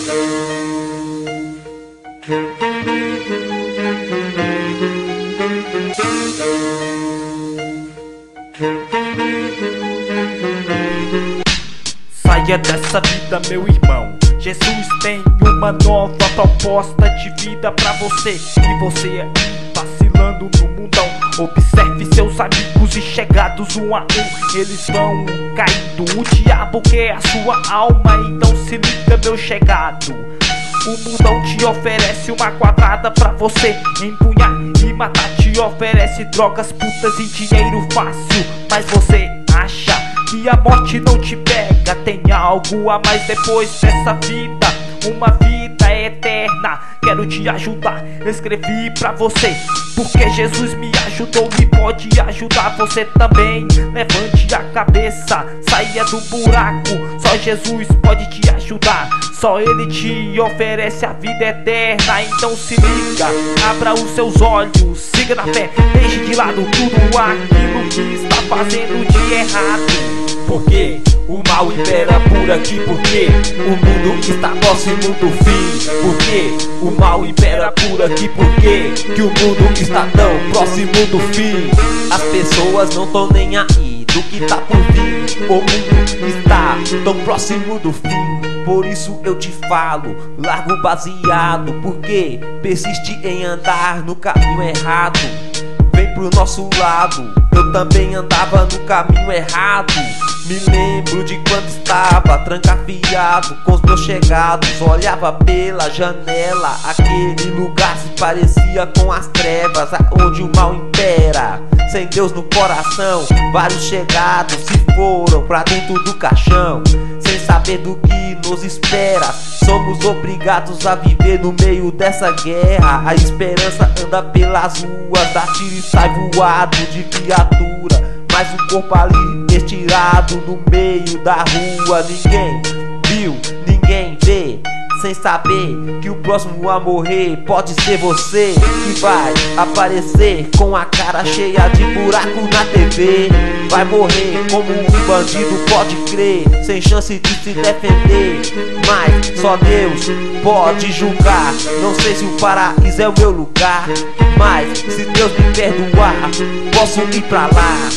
Saia dessa vida, meu irmão. Jesus tem uma nova proposta de vida pra você. E você aí vacilando no mundão, observe seus amigos e chegados um a um. Eles vão caindo, o diabo quer a sua alma. Então se liga, meu chegado. O mundão te oferece uma quadrada pra você empunhar e matar. Te oferece drogas, putas e dinheiro fácil. Mas você acha que a morte não te pega? Tem algo a mais depois dessa vida, uma vida eterna. Quero te ajudar, escrevi pra você, porque Jesus me ajudou e pode ajudar você também. Levante a cabeça, saia do buraco. Só Jesus pode te ajudar, só Ele te oferece a vida eterna. Então se liga, abra os seus olhos, siga na fé, deixe de lado tudo aquilo que está fazendo de errado. Porque o mal impera por aqui, porque o mundo está próximo do fim. Porque o mal impera por aqui, porque que o mundo está tão próximo do fim. As pessoas não tão nem aí do que tá por vir. O mundo está tão próximo do fim. Por isso eu te falo, larga o baseado, porque persiste em andar no caminho errado. Vem pro nosso lado, eu também andava no caminho errado. Me lembro de quando estava trancafiado com os meus chegados. Olhava pela janela, aquele lugar se parecia com as trevas, onde o mal impera. Sem Deus no coração, vários chegados se foram pra dentro do caixão, sem saber do que nos espera. Somos obrigados a viver no meio dessa guerra. A esperança anda pelas ruas, dá tiro e sai voado de viatura, mas o corpo ali estirado no meio da rua. Ninguém viu, ninguém vê, sem saber que o próximo a morrer pode ser você, que vai aparecer com a cara cheia de buraco na TV. Vai morrer como um bandido, pode crer, sem chance de se defender. Mas só Deus pode julgar. Não sei se o paraíso é o meu lugar, mas se Deus me perdoar, posso ir pra lá.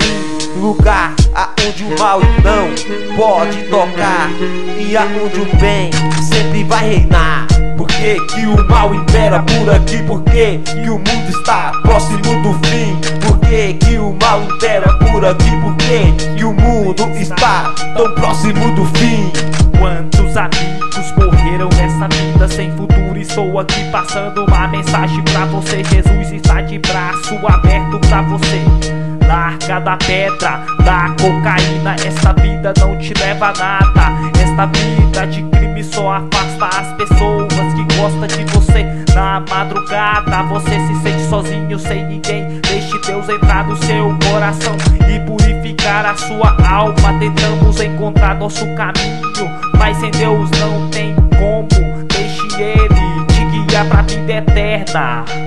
Lugar aonde o mal não pode tocar e aonde o bem sempre vai reinar. Porque que o mal impera por aqui, porque que o mundo está próximo do fim. Porque que o mal impera por aqui, porque que o mundo está tão próximo do fim. Quantos amigos morreram nessa vida sem futuro? Estou aqui passando uma mensagem pra você. Jesus está de braço aberto pra você. Larga da pedra, da cocaína. Essa vida não te leva a nada. Esta vida de crime só afasta as pessoas que gostam de você. Na madrugada você se sente sozinho, sem ninguém. Deixe Deus entrar no seu coração e purificar a sua alma. Tentamos encontrar nosso caminho, mas sem Deus não tem como. Deixe Ele te guiar pra vida eterna.